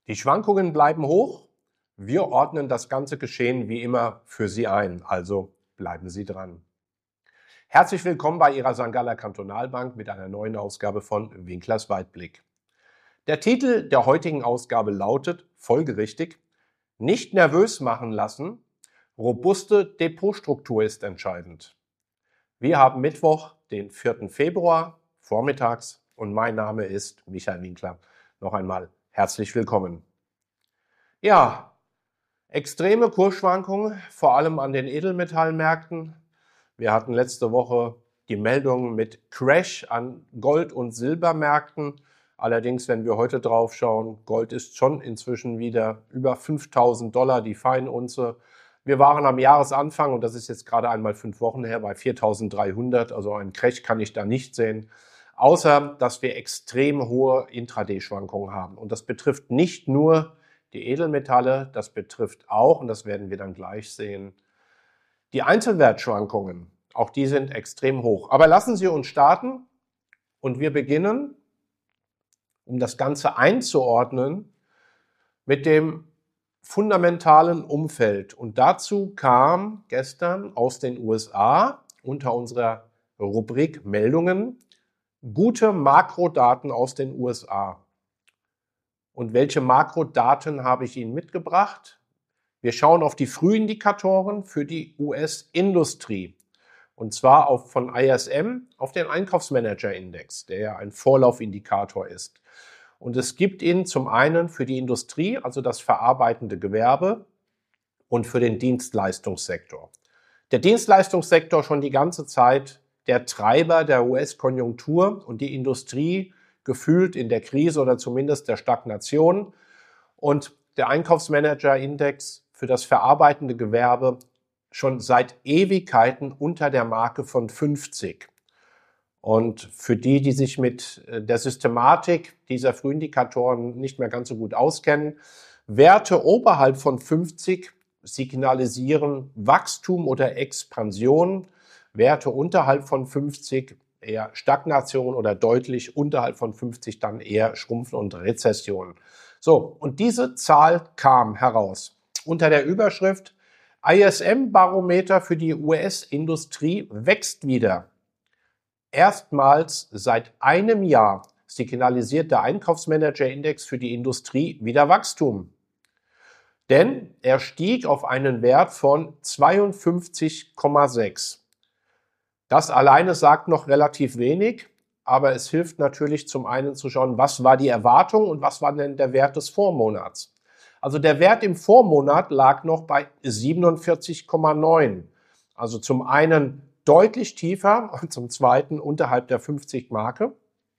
Die Schwankungen bleiben hoch. Wir ordnen das ganze Geschehen wie immer für Sie ein, also bleiben Sie dran. Herzlich willkommen bei Ihrer St. Galler Kantonalbank mit einer neuen Ausgabe von Winklers Weitblick. Der Titel der heutigen Ausgabe lautet, folgerichtig, nicht nervös machen lassen, robuste Depotstruktur ist entscheidend. Wir haben Mittwoch, den 4. Februar, vormittags und mein Name ist Michael Winkler. Noch einmal herzlich willkommen. Ja, extreme Kursschwankungen, vor allem an den Edelmetallmärkten. Wir hatten letzte Woche die Meldung mit Crash an Gold- und Silbermärkten. Allerdings, wenn wir heute drauf schauen, Gold ist schon inzwischen wieder über $5.000 die Feinunze. Wir waren am Jahresanfang, und das ist jetzt gerade einmal 5 Wochen her, bei 4.300. Also einen Crash kann ich da nicht sehen. Außer, dass wir extrem hohe Intraday-Schwankungen haben. Und das betrifft nicht nur die Edelmetalle, das betrifft auch, und das werden wir dann gleich sehen, die Einzelwertschwankungen. Auch die sind extrem hoch. Aber lassen Sie uns starten und wir beginnen, um das Ganze einzuordnen, mit dem fundamentalen Umfeld. Und dazu kam gestern aus den USA unter unserer Rubrik Meldungen gute Makrodaten aus den USA. Und welche Makrodaten habe ich Ihnen mitgebracht? Wir schauen auf die Frühindikatoren für die US-Industrie. Und zwar von ISM auf den Einkaufsmanager-Index, der ja ein Vorlaufindikator ist. Und es gibt ihn zum einen für die Industrie, also das verarbeitende Gewerbe, und für den Dienstleistungssektor. Der Dienstleistungssektor schon die ganze Zeit der Treiber der US-Konjunktur und die Industrie gefühlt in der Krise oder zumindest der Stagnation. Und der Einkaufsmanager-Index für das verarbeitende Gewerbe schon seit Ewigkeiten unter der Marke von 50. Und für die, die sich mit der Systematik dieser Frühindikatoren nicht mehr ganz so gut auskennen, Werte oberhalb von 50 signalisieren Wachstum oder Expansion, Werte unterhalb von 50 eher Stagnation oder deutlich unterhalb von 50 dann eher Schrumpfen und Rezession. So, und diese Zahl kam heraus unter der Überschrift ISM-Barometer für die US-Industrie wächst wieder. Erstmals seit einem Jahr signalisiert der Einkaufsmanager-Index für die Industrie wieder Wachstum. Denn er stieg auf einen Wert von 52,6. Das alleine sagt noch relativ wenig, aber es hilft natürlich zum einen zu schauen, was war die Erwartung und was war denn der Wert des Vormonats. Also der Wert im Vormonat lag noch bei 47,9. Also zum einen deutlich tiefer und zum zweiten unterhalb der 50-Marke.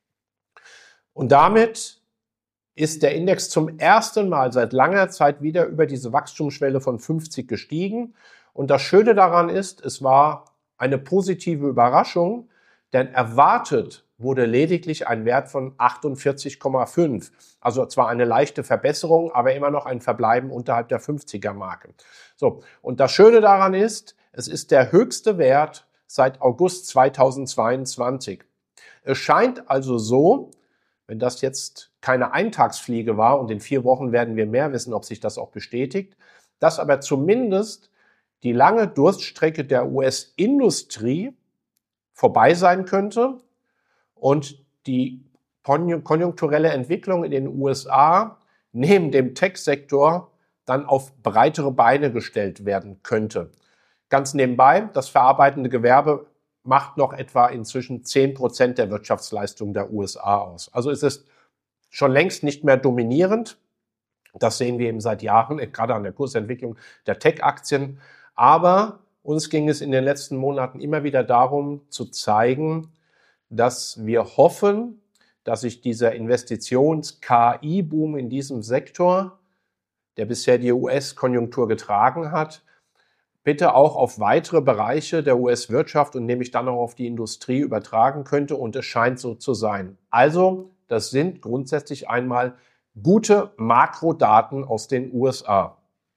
Und damit ist der Index zum ersten Mal seit langer Zeit wieder über diese Wachstumsschwelle von 50 gestiegen. Und das Schöne daran ist, es war eine positive Überraschung, denn erwartet wurde lediglich ein Wert von 48,5. Also zwar eine leichte Verbesserung, aber immer noch ein Verbleiben unterhalb der 50er-Marke. So, und das Schöne daran ist, es ist der höchste Wert seit August 2022. Es scheint also so, wenn das jetzt keine Eintagsfliege war, und in 4 Wochen werden wir mehr wissen, ob sich das auch bestätigt, dass aber zumindest die lange Durststrecke der US-Industrie vorbei sein könnte und die konjunkturelle Entwicklung in den USA neben dem Tech-Sektor dann auf breitere Beine gestellt werden könnte. Ganz nebenbei, das verarbeitende Gewerbe macht noch etwa inzwischen 10% der Wirtschaftsleistung der USA aus. Also es ist schon längst nicht mehr dominierend. Das sehen wir eben seit Jahren, gerade an der Kursentwicklung der Tech-Aktien. Aber uns ging es in den letzten Monaten immer wieder darum zu zeigen, dass wir hoffen, dass sich dieser Investitions-KI-Boom in diesem Sektor, der bisher die US-Konjunktur getragen hat, bitte auch auf weitere Bereiche der US-Wirtschaft und nämlich dann auch auf die Industrie übertragen könnte. Und es scheint so zu sein. Also, das sind grundsätzlich einmal gute Makrodaten aus den USA.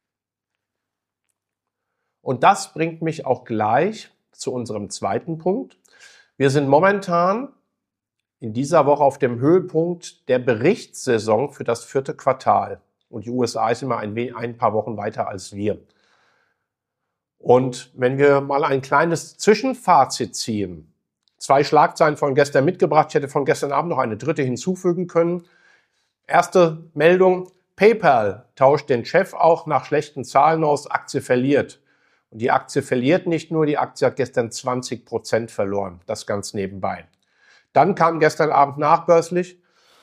Und das bringt mich auch gleich zu unserem zweiten Punkt. Wir sind momentan in dieser Woche auf dem Höhepunkt der Berichtssaison für das 4. Quartal. und die USA ist immer ein paar Wochen weiter als wir. Und wenn wir mal ein kleines Zwischenfazit ziehen, 2 Schlagzeilen von gestern mitgebracht, ich hätte von gestern Abend noch eine dritte hinzufügen können. Erste Meldung, PayPal tauscht den Chef auch nach schlechten Zahlen aus, Aktie verliert. Und die Aktie verliert nicht nur, die Aktie hat gestern 20% verloren, das ganz nebenbei. Dann kam gestern Abend nachbörslich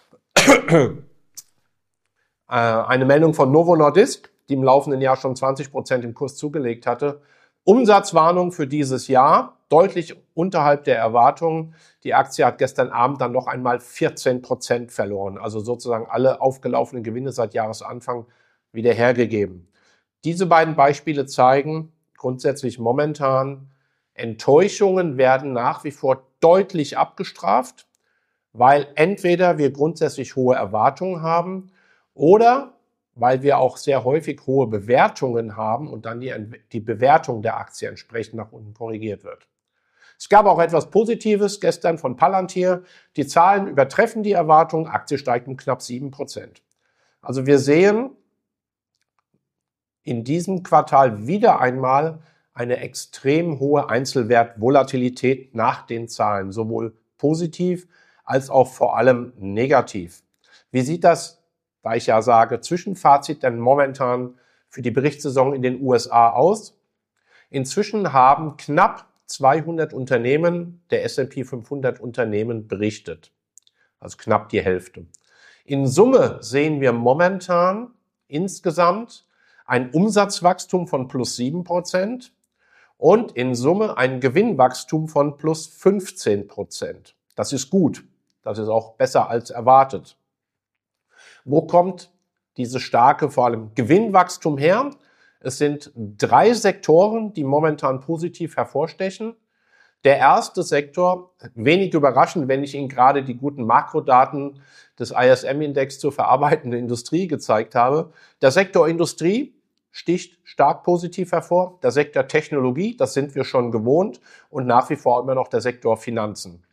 eine Meldung von Novo Nordisk, die im laufenden Jahr schon 20% im Kurs zugelegt hatte. Umsatzwarnung für dieses Jahr, deutlich unterhalb der Erwartungen. Die Aktie hat gestern Abend dann noch einmal 14% verloren, also sozusagen alle aufgelaufenen Gewinne seit Jahresanfang wieder hergegeben. Diese beiden Beispiele zeigen grundsätzlich momentan, Enttäuschungen werden nach wie vor deutlich abgestraft, weil entweder wir grundsätzlich hohe Erwartungen haben oder weil wir auch sehr häufig hohe Bewertungen haben und dann die Bewertung der Aktie entsprechend nach unten korrigiert wird. Es gab auch etwas Positives gestern von Palantir. Die Zahlen übertreffen die Erwartungen, Aktie steigt um knapp 7%. Also wir sehen in diesem Quartal wieder einmal eine extrem hohe Einzelwertvolatilität nach den Zahlen, sowohl positiv als auch vor allem negativ. Wie sieht das, da ich ja sage, Zwischenfazit denn momentan für die Berichtssaison in den USA aus? Inzwischen haben knapp 200 Unternehmen der S&P 500 Unternehmen berichtet, also knapp die Hälfte. In Summe sehen wir momentan insgesamt ein Umsatzwachstum von plus 7% und in Summe ein Gewinnwachstum von plus 15%. Das ist gut, das ist auch besser als erwartet. Wo kommt dieses starke, vor allem Gewinnwachstum her? Es sind 3 Sektoren, die momentan positiv hervorstechen. Der erste Sektor, wenig überraschend, wenn ich Ihnen gerade die guten Makrodaten des ISM-Index zur verarbeitenden Industrie gezeigt habe. Der Sektor Industrie sticht stark positiv hervor. Der Sektor Technologie, das sind wir schon gewohnt, und nach wie vor immer noch der Sektor Finanzen.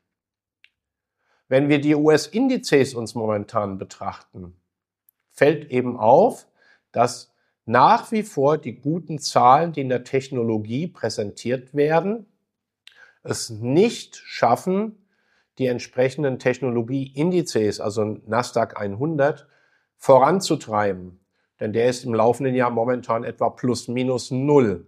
Wenn wir die US-Indizes uns momentan betrachten, fällt eben auf, dass nach wie vor die guten Zahlen, die in der Technologie präsentiert werden, es nicht schaffen, die entsprechenden Technologieindizes, also Nasdaq 100, voranzutreiben. Denn der ist im laufenden Jahr momentan etwa plus minus 0.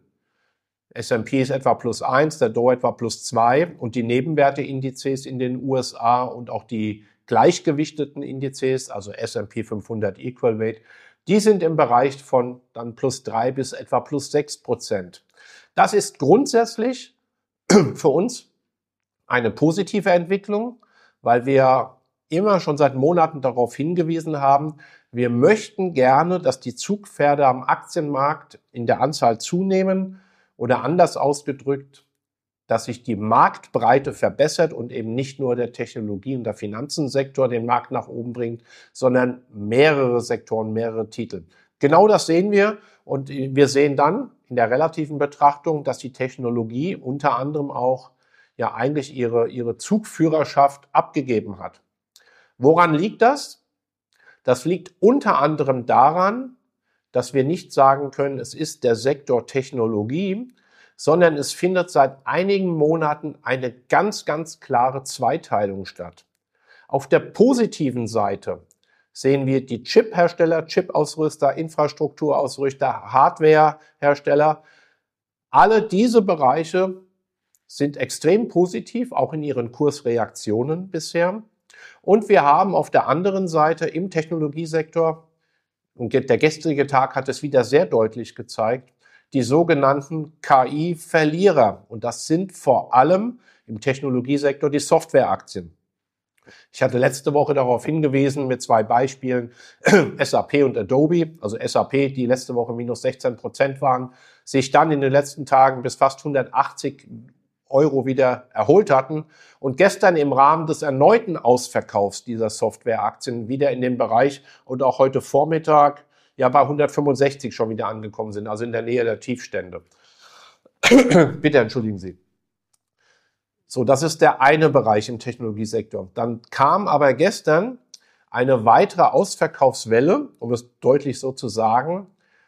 S&P ist etwa plus 1, der Dow etwa plus 2 und die Nebenwerteindizes in den USA und auch die gleichgewichteten Indizes, also S&P 500 Equal Weight, die sind im Bereich von dann plus 3 bis etwa plus 6%. Das ist grundsätzlich für uns eine positive Entwicklung, weil wir immer schon seit Monaten darauf hingewiesen haben, wir möchten gerne, dass die Zugpferde am Aktienmarkt in der Anzahl zunehmen oder anders ausgedrückt, dass sich die Marktbreite verbessert und eben nicht nur der Technologie- und der Finanzensektor den Markt nach oben bringt, sondern mehrere Sektoren, mehrere Titel. Genau das sehen wir und wir sehen dann in der relativen Betrachtung, dass die Technologie unter anderem auch ja eigentlich ihre Zugführerschaft abgegeben hat. Woran liegt das? Das liegt unter anderem daran, dass wir nicht sagen können, es ist der Sektor Technologie, sondern es findet seit einigen Monaten eine ganz, ganz klare Zweiteilung statt. Auf der positiven Seite sehen wir die Chip-Hersteller, Chip-Ausrüster, Infrastrukturausrüster, Hardware-Hersteller. Alle diese Bereiche sind extrem positiv, auch in ihren Kursreaktionen bisher. Und wir haben auf der anderen Seite im Technologiesektor, und der gestrige Tag hat es wieder sehr deutlich gezeigt, die sogenannten KI-Verlierer. Und das sind vor allem im Technologiesektor die Softwareaktien. Ich hatte letzte Woche darauf hingewiesen mit 2 Beispielen, SAP und Adobe, also SAP, die letzte Woche minus 16% waren, sich dann in den letzten Tagen bis fast 180 € wieder erholt hatten und gestern im Rahmen des erneuten Ausverkaufs dieser Softwareaktien wieder in dem Bereich und auch heute Vormittag ja bei 165 schon wieder angekommen sind, also in der Nähe der Tiefstände. Bitte entschuldigen Sie. So, das ist der eine Bereich im Technologiesektor. Dann kam aber gestern eine weitere Ausverkaufswelle, um es deutlich so zu sagen,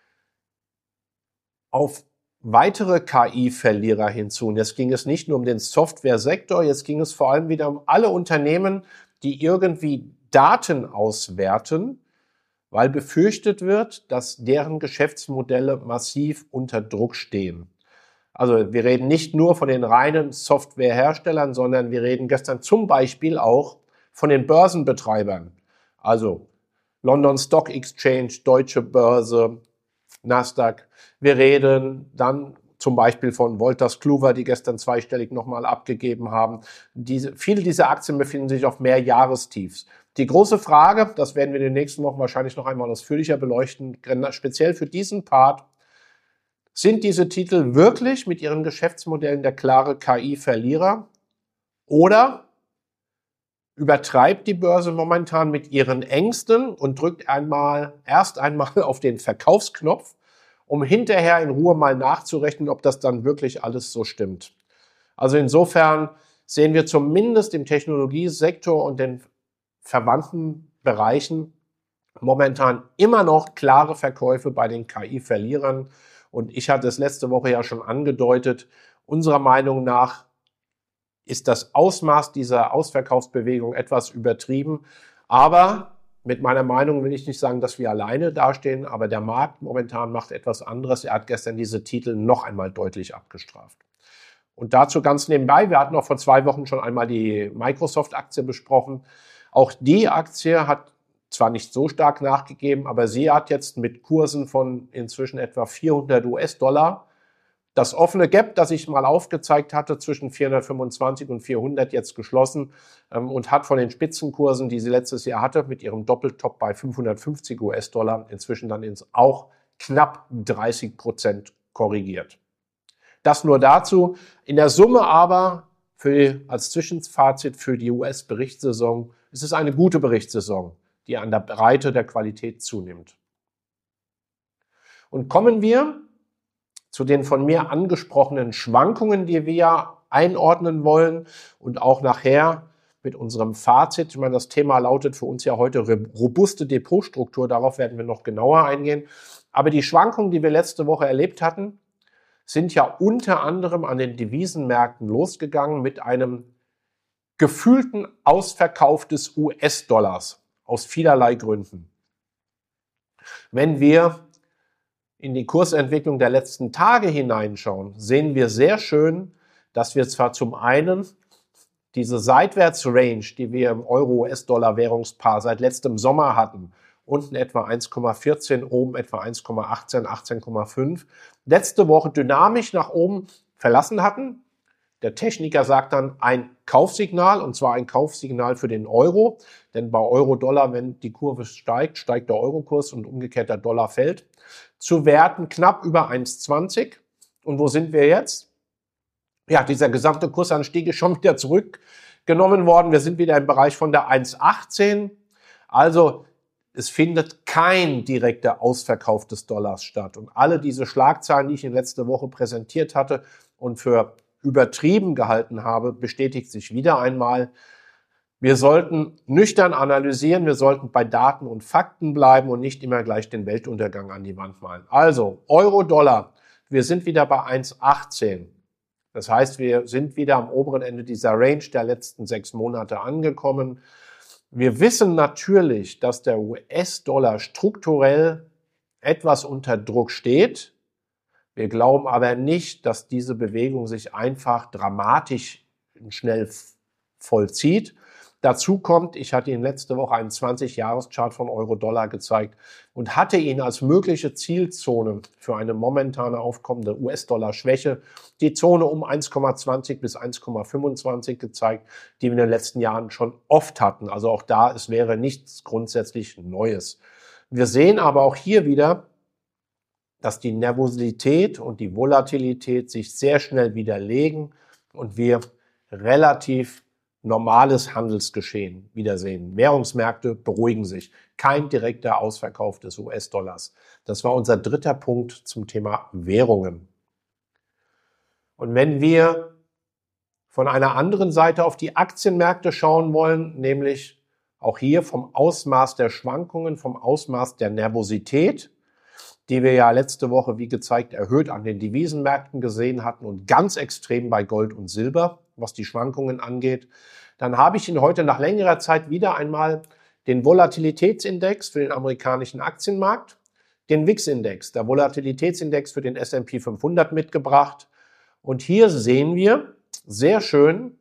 auf weitere KI-Verlierer hinzu. Und jetzt ging es nicht nur um den Softwaresektor, jetzt ging es vor allem wieder um alle Unternehmen, die irgendwie Daten auswerten, weil befürchtet wird, dass deren Geschäftsmodelle massiv unter Druck stehen. Also wir reden nicht nur von den reinen Softwareherstellern, sondern wir reden gestern zum Beispiel auch von den Börsenbetreibern. Also London Stock Exchange, Deutsche Börse, Nasdaq. Wir reden dann zum Beispiel von Wolters Kluwer, die gestern zweistellig nochmal abgegeben haben. Viele dieser Aktien befinden sich auf Mehrjahrestiefs. Die große Frage, das werden wir in den nächsten Wochen wahrscheinlich noch einmal ausführlicher beleuchten, speziell für diesen Part: Sind diese Titel wirklich mit ihren Geschäftsmodellen der klare KI-Verlierer? Oder übertreibt die Börse momentan mit ihren Ängsten und drückt erst einmal auf den Verkaufsknopf, um hinterher in Ruhe mal nachzurechnen, ob das dann wirklich alles so stimmt? Also insofern sehen wir zumindest im Technologiesektor und den verwandten Bereichen momentan immer noch klare Verkäufe bei den KI-Verlierern. Und ich hatte es letzte Woche ja schon angedeutet, unserer Meinung nach ist das Ausmaß dieser Ausverkaufsbewegung etwas übertrieben. Aber mit meiner Meinung will ich nicht sagen, dass wir alleine dastehen, aber der Markt momentan macht etwas anderes. Er hat gestern diese Titel noch einmal deutlich abgestraft. Und dazu ganz nebenbei, wir hatten auch vor 2 Wochen schon einmal die Microsoft-Aktie besprochen. Auch die Aktie hat zwar nicht so stark nachgegeben, aber sie hat jetzt mit Kursen von inzwischen etwa 400 US-Dollar das offene Gap, das ich mal aufgezeigt hatte, zwischen 425 und 400 jetzt geschlossen und hat von den Spitzenkursen, die sie letztes Jahr hatte, mit ihrem Doppeltop bei 550 US-Dollar inzwischen dann auch knapp 30% korrigiert. Das nur dazu. In der Summe aber als Zwischenfazit für die US-Berichtssaison ist es eine gute Berichtssaison, die an der Breite der Qualität zunimmt. Und kommen wir zu den von mir angesprochenen Schwankungen, die wir einordnen wollen und auch nachher mit unserem Fazit. Ich meine, das Thema lautet für uns ja heute robuste Depotstruktur, darauf werden wir noch genauer eingehen. Aber die Schwankungen, die wir letzte Woche erlebt hatten, sind ja unter anderem an den Devisenmärkten losgegangen mit einem gefühlten Ausverkauf des US-Dollars aus vielerlei Gründen. Wenn wir in die Kursentwicklung der letzten Tage hineinschauen, sehen wir sehr schön, dass wir zwar zum einen diese Seitwärtsrange, die wir im Euro-US-Dollar-Währungspaar seit letztem Sommer hatten, unten etwa 1,14, oben etwa 1,18, 18,5, letzte Woche dynamisch nach oben verlassen hatten. Der Techniker sagt dann ein Kaufsignal, und zwar ein Kaufsignal für den Euro, denn bei Euro-Dollar, wenn die Kurve steigt, steigt der Eurokurs und umgekehrt der Dollar fällt, zu Werten knapp über 1,20. Und wo sind wir jetzt? Ja, dieser gesamte Kursanstieg ist schon wieder zurückgenommen worden. Wir sind wieder im Bereich von der 1,18. Also es findet kein direkter Ausverkauf des Dollars statt. Und alle diese Schlagzeilen, die ich in letzter Woche präsentiert hatte und für übertrieben gehalten habe, bestätigt sich wieder einmal. Wir sollten nüchtern analysieren, wir sollten bei Daten und Fakten bleiben und nicht immer gleich den Weltuntergang an die Wand malen. Also Euro-Dollar, wir sind wieder bei 1,18. Das heißt, wir sind wieder am oberen Ende dieser Range der letzten 6 Monate angekommen. Wir wissen natürlich, dass der US-Dollar strukturell etwas unter Druck steht. Wir glauben aber nicht, dass diese Bewegung sich einfach dramatisch schnell vollzieht. Dazu kommt, ich hatte Ihnen letzte Woche einen 20-Jahres-Chart von Euro-Dollar gezeigt und hatte Ihnen als mögliche Zielzone für eine momentane aufkommende US-Dollar-Schwäche die Zone um 1,20 bis 1,25 gezeigt, die wir in den letzten Jahren schon oft hatten. Also auch da, es wäre nichts grundsätzlich Neues. Wir sehen aber auch hier wieder, dass die Nervosität und die Volatilität sich sehr schnell widerlegen und wir relativ normales Handelsgeschehen wiedersehen. Währungsmärkte beruhigen sich. Kein direkter Ausverkauf des US-Dollars. Das war unser dritter Punkt zum Thema Währungen. Und wenn wir von einer anderen Seite auf die Aktienmärkte schauen wollen, nämlich auch hier vom Ausmaß der Schwankungen, vom Ausmaß der Nervosität, die wir ja letzte Woche, wie gezeigt, erhöht an den Devisenmärkten gesehen hatten und ganz extrem bei Gold und Silber, was die Schwankungen angeht. Dann habe ich Ihnen heute nach längerer Zeit wieder einmal den Volatilitätsindex für den amerikanischen Aktienmarkt, den VIX-Index, der Volatilitätsindex für den S&P 500 mitgebracht. Und hier sehen wir sehr schön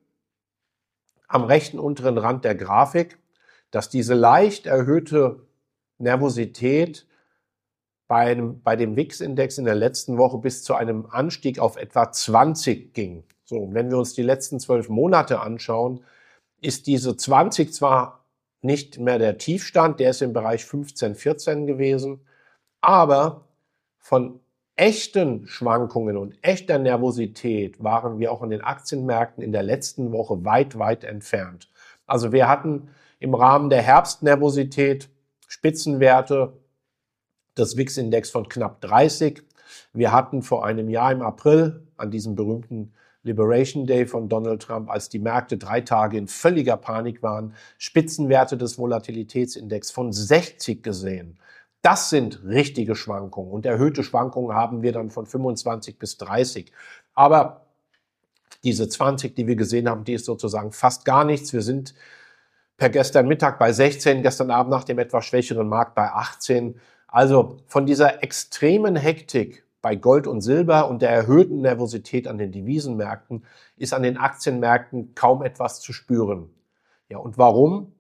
am rechten unteren Rand der Grafik, dass diese leicht erhöhte Nervosität bei dem VIX-Index in der letzten Woche bis zu einem Anstieg auf etwa 20 ging. So, wenn wir uns die letzten 12 Monate anschauen, ist diese 20 zwar nicht mehr der Tiefstand, der ist im Bereich 15, 14 gewesen, aber von echten Schwankungen und echter Nervosität waren wir auch an den Aktienmärkten in der letzten Woche weit, weit entfernt. Also wir hatten im Rahmen der Herbstnervosität Spitzenwerte des VIX-Index von knapp 30. Wir hatten vor einem Jahr im April, an diesem berühmten Liberation Day von Donald Trump, als die Märkte 3 Tage in völliger Panik waren, Spitzenwerte des Volatilitätsindex von 60 gesehen. Das sind richtige Schwankungen und erhöhte Schwankungen haben wir dann von 25 bis 30. Aber diese 20, die wir gesehen haben, die ist sozusagen fast gar nichts. Wir sind per gestern Mittag bei 16, gestern Abend nach dem etwas schwächeren Markt bei 18. Also von dieser extremen Hektik bei Gold und Silber und der erhöhten Nervosität an den Devisenmärkten ist an den Aktienmärkten kaum etwas zu spüren. Ja, und warum?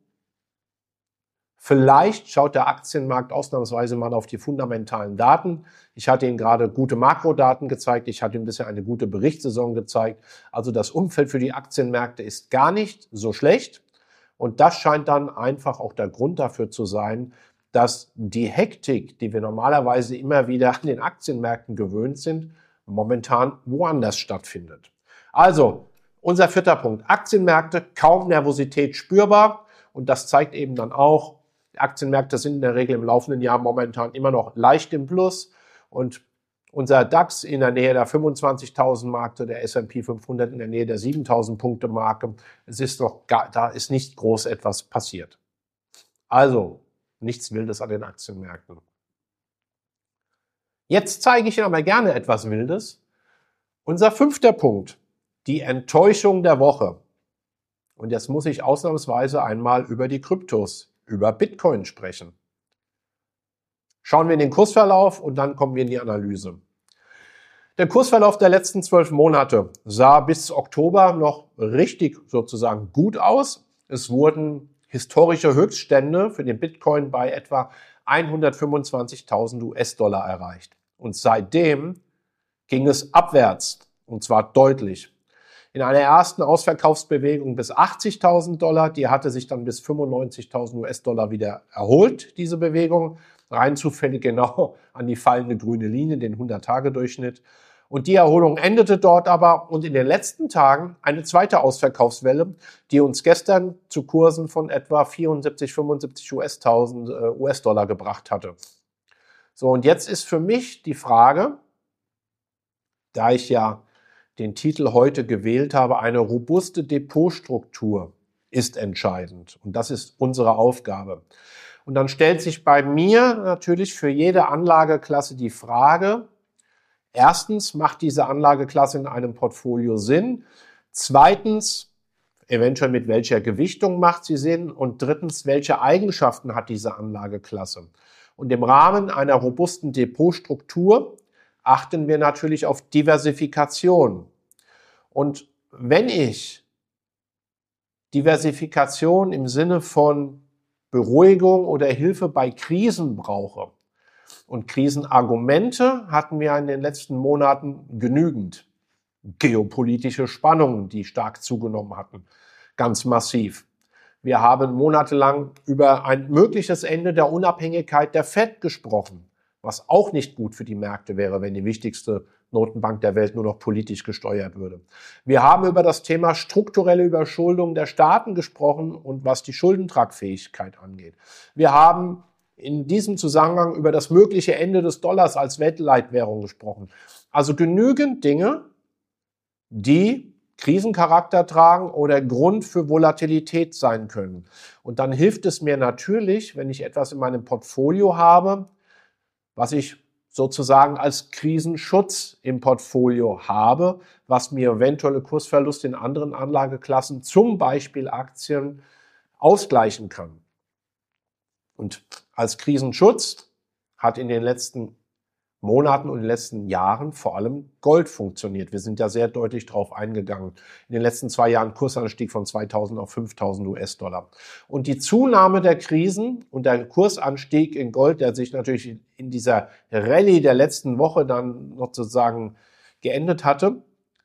Vielleicht schaut der Aktienmarkt ausnahmsweise mal auf die fundamentalen Daten. Ich hatte Ihnen gerade gute Makrodaten gezeigt. Ich hatte Ihnen bisher eine gute Berichtssaison gezeigt. Also das Umfeld für die Aktienmärkte ist gar nicht so schlecht. Und das scheint dann einfach auch der Grund dafür zu sein, dass die Hektik, die wir normalerweise immer wieder an den Aktienmärkten gewöhnt sind, momentan woanders stattfindet. Also, unser 4. Punkt. Aktienmärkte, kaum Nervosität spürbar. Und das zeigt eben dann auch, die Aktienmärkte sind in der Regel im laufenden Jahr momentan immer noch leicht im Plus. Und unser DAX in der Nähe der 25.000 Marke, der S&P 500 in der Nähe der 7.000 Punkte Marke. Da ist nicht groß etwas passiert. Also, nichts Wildes an den Aktienmärkten. Jetzt zeige ich Ihnen aber gerne etwas Wildes. Unser 5. Punkt, die Enttäuschung der Woche. Und jetzt muss ich ausnahmsweise einmal über die Kryptos, über Bitcoin sprechen. Schauen wir in den Kursverlauf und dann kommen wir in die Analyse. Der Kursverlauf der letzten 12 Monate sah bis Oktober noch richtig sozusagen gut aus. Es wurden historische Höchststände für den Bitcoin bei etwa 125.000 US-Dollar erreicht. Und seitdem ging es abwärts, und zwar deutlich. In einer ersten Ausverkaufsbewegung bis 80.000 Dollar, die hatte sich dann bis 95.000 US-Dollar wieder erholt, diese Bewegung, rein zufällig genau an die fallende grüne Linie, den 100-Tage-Durchschnitt. Und die Erholung endete dort aber und in den letzten Tagen eine zweite Ausverkaufswelle, die uns gestern zu Kursen von etwa 74, 75 US-Dollar gebracht hatte. So, und jetzt ist für mich die Frage, da ich ja den Titel heute gewählt habe, eine robuste Depotstruktur ist entscheidend. Und das ist unsere Aufgabe. Und dann stellt sich bei mir natürlich für jede Anlageklasse die Frage, erstens, macht diese Anlageklasse in einem Portfolio Sinn? Zweitens, eventuell mit welcher Gewichtung macht sie Sinn? Und drittens, welche Eigenschaften hat diese Anlageklasse? Und im Rahmen einer robusten Depotstruktur achten wir natürlich auf Diversifikation. Und wenn ich Diversifikation im Sinne von Beruhigung oder Hilfe bei Krisen brauche, und Krisenargumente hatten wir in den letzten Monaten genügend. Geopolitische Spannungen, die stark zugenommen hatten, ganz massiv. Wir haben monatelang über ein mögliches Ende der Unabhängigkeit der FED gesprochen, was auch nicht gut für die Märkte wäre, wenn die wichtigste Notenbank der Welt nur noch politisch gesteuert würde. Wir haben über das Thema strukturelle Überschuldung der Staaten gesprochen und was die Schuldentragfähigkeit angeht. Wir haben in diesem Zusammenhang über das mögliche Ende des Dollars als Weltleitwährung gesprochen. Also genügend Dinge, die Krisencharakter tragen oder Grund für Volatilität sein können. Und dann hilft es mir natürlich, wenn ich etwas in meinem Portfolio habe, was ich sozusagen als Krisenschutz im Portfolio habe, was mir eventuelle Kursverluste in anderen Anlageklassen, zum Beispiel Aktien, ausgleichen kann. Und als Krisenschutz hat in den letzten Monaten und in den letzten Jahren vor allem Gold funktioniert. Wir sind ja sehr deutlich darauf eingegangen. In den letzten 2 Jahren Kursanstieg von 2.000 auf 5.000 US-Dollar. Und die Zunahme der Krisen und der Kursanstieg in Gold, der sich natürlich in dieser Rallye der letzten Woche dann noch sozusagen geendet hatte,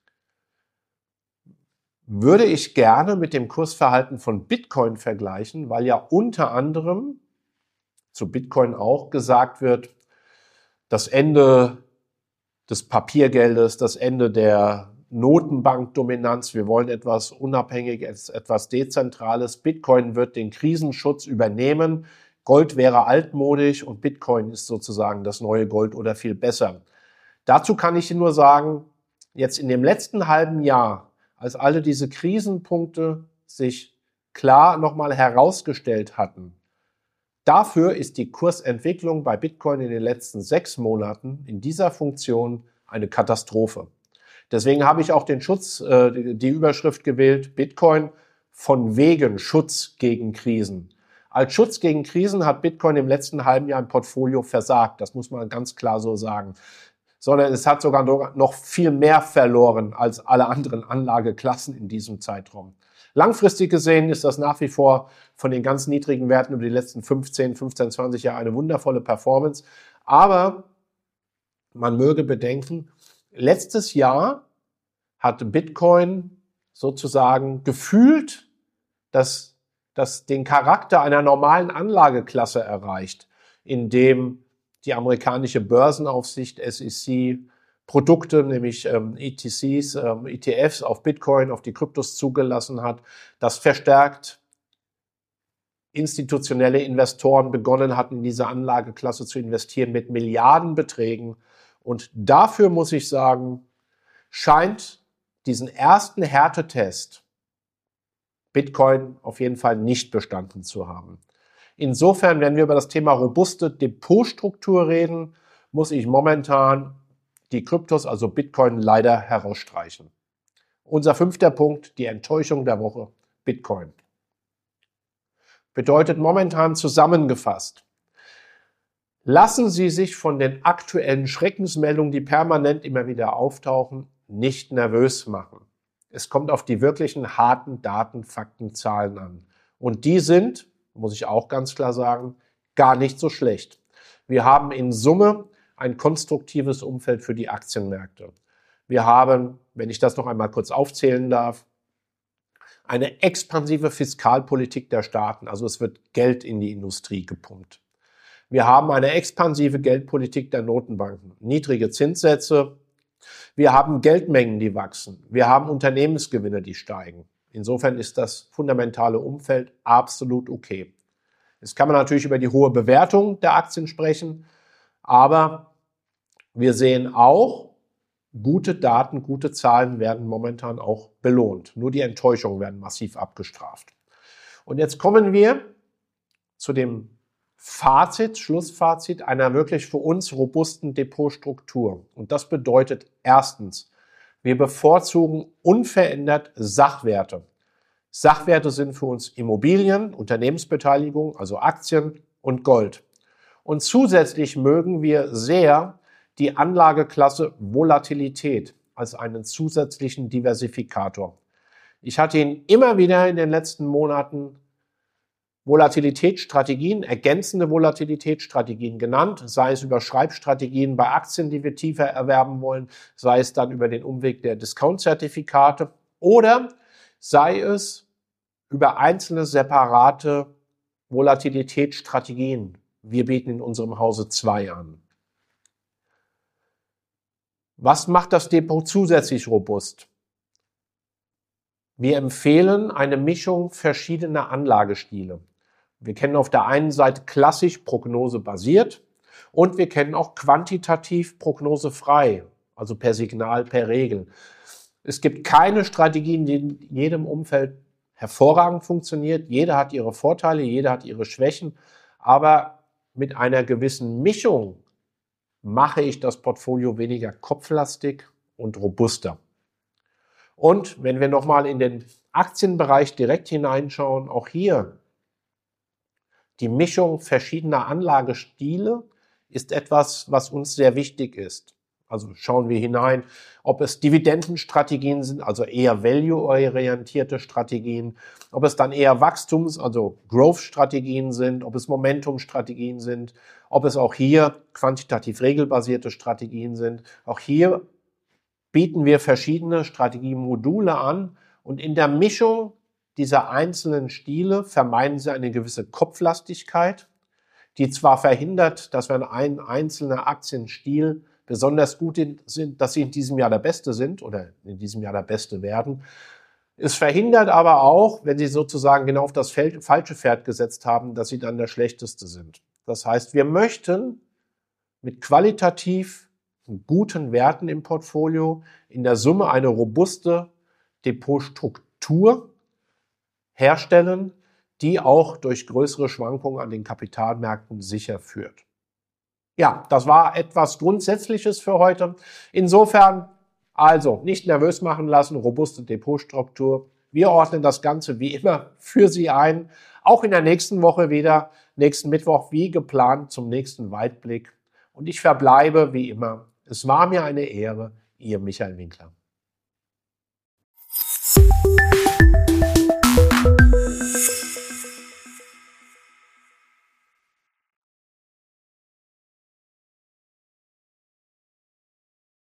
würde ich gerne mit dem Kursverhalten von Bitcoin vergleichen, weil ja unter anderem zu Bitcoin auch gesagt wird, das Ende des Papiergeldes, das Ende der Notenbankdominanz. Wir wollen etwas Unabhängiges, etwas Dezentrales. Bitcoin wird den Krisenschutz übernehmen. Gold wäre altmodisch und Bitcoin ist sozusagen das neue Gold oder viel besser. Dazu kann ich nur sagen, jetzt in dem letzten halben Jahr, als alle diese Krisenpunkte sich klar nochmal herausgestellt hatten, dafür ist die Kursentwicklung bei Bitcoin in den letzten 6 Monaten in dieser Funktion eine Katastrophe. Deswegen habe ich auch die Überschrift gewählt, Bitcoin von wegen Schutz gegen Krisen. Als Schutz gegen Krisen hat Bitcoin im letzten halben Jahr im Portfolio versagt. Das muss man ganz klar so sagen. Sondern es hat sogar noch viel mehr verloren als alle anderen Anlageklassen in diesem Zeitraum. Langfristig gesehen ist das nach wie vor von den ganz niedrigen Werten über die letzten 15, 20 Jahre eine wundervolle Performance. Aber man möge bedenken, letztes Jahr hat Bitcoin sozusagen gefühlt den Charakter einer normalen Anlageklasse erreicht, in dem die amerikanische Börsenaufsicht SEC Produkte, nämlich ETCs, ETFs auf Bitcoin, auf die Kryptos zugelassen hat, das verstärkt institutionelle Investoren begonnen hatten, in diese Anlageklasse zu investieren mit Milliardenbeträgen. Und dafür muss ich sagen, scheint diesen ersten Härtetest Bitcoin auf jeden Fall nicht bestanden zu haben. Insofern, wenn wir über das Thema robuste Depotstruktur reden, muss ich momentan die Kryptos, also Bitcoin, leider herausstreichen. Unser 5. Punkt, die Enttäuschung der Woche, Bitcoin. Bedeutet momentan zusammengefasst, lassen Sie sich von den aktuellen Schreckensmeldungen, die permanent immer wieder auftauchen, nicht nervös machen. Es kommt auf die wirklichen harten Daten, Fakten, Zahlen an. Und die sind, muss ich auch ganz klar sagen, gar nicht so schlecht. Wir haben in Summe ein konstruktives Umfeld für die Aktienmärkte. Wir haben, wenn ich das noch einmal kurz aufzählen darf, eine expansive Fiskalpolitik der Staaten, also es wird Geld in die Industrie gepumpt. Wir haben eine expansive Geldpolitik der Notenbanken, niedrige Zinssätze. Wir haben Geldmengen, die wachsen. Wir haben Unternehmensgewinne, die steigen. Insofern ist das fundamentale Umfeld absolut okay. Jetzt kann man natürlich über die hohe Bewertung der Aktien sprechen, aber wir sehen auch, gute Daten, gute Zahlen werden momentan auch belohnt. Nur die Enttäuschungen werden massiv abgestraft. Und jetzt kommen wir zu dem Schlussfazit einer wirklich für uns robusten Depotstruktur. Und das bedeutet erstens, wir bevorzugen unverändert Sachwerte. Sachwerte sind für uns Immobilien, Unternehmensbeteiligung, also Aktien und Gold. Und zusätzlich mögen wir sehr die Anlageklasse Volatilität als einen zusätzlichen Diversifikator. Ich hatte Ihnen immer wieder in den letzten Monaten Volatilitätsstrategien, ergänzende Volatilitätsstrategien genannt, sei es über Schreibstrategien bei Aktien, die wir tiefer erwerben wollen, sei es dann über den Umweg der Discount-Zertifikate oder sei es über einzelne separate Volatilitätsstrategien. Wir bieten in unserem Hause 2 an. Was macht das Depot zusätzlich robust? Wir empfehlen eine Mischung verschiedener Anlagestile. Wir kennen auf der einen Seite klassisch prognosebasiert und wir kennen auch quantitativ prognosefrei, also per Signal, per Regel. Es gibt keine Strategien, die in jedem Umfeld hervorragend funktioniert. Jeder hat ihre Vorteile, jeder hat ihre Schwächen. Aber mit einer gewissen Mischung mache ich das Portfolio weniger kopflastig und robuster. Und wenn wir nochmal in den Aktienbereich direkt hineinschauen, auch hier die Mischung verschiedener Anlagestile ist etwas, was uns sehr wichtig ist. Also schauen wir hinein, ob es Dividendenstrategien sind, also eher value-orientierte Strategien, ob es dann eher also Growth-Strategien sind, ob es Momentum-Strategien sind, ob es auch hier quantitativ regelbasierte Strategien sind. Auch hier bieten wir verschiedene Strategiemodule an und in der Mischung dieser einzelnen Stile vermeiden Sie eine gewisse Kopflastigkeit, die zwar verhindert, dass wenn ein einzelner Aktienstil besonders gut sind, dass sie in diesem Jahr der Beste sind oder in diesem Jahr der Beste werden. Es verhindert aber auch, wenn Sie sozusagen genau auf das falsche Pferd gesetzt haben, dass Sie dann der Schlechteste sind. Das heißt, wir möchten mit qualitativ guten Werten im Portfolio in der Summe eine robuste Depotstruktur herstellen, die auch durch größere Schwankungen an den Kapitalmärkten sicher führt. Ja, das war etwas Grundsätzliches für heute. Insofern also nicht nervös machen lassen, robuste Depotstruktur. Wir ordnen das Ganze wie immer für Sie ein. Auch in der nächsten Woche wieder, nächsten Mittwoch wie geplant zum nächsten Weitblick. Und ich verbleibe wie immer. Es war mir eine Ehre, Ihr Michael Winkler.